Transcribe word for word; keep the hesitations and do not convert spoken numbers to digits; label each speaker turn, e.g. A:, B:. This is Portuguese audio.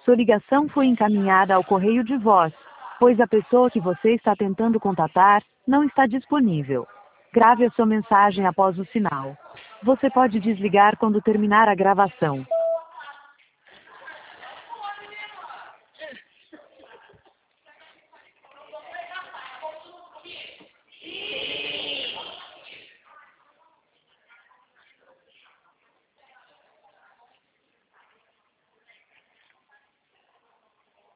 A: Sua ligação foi encaminhada ao correio de voz, pois a pessoa que você está tentando contatar não está disponível. Grave a sua mensagem após o sinal. Você pode desligar quando terminar a gravação.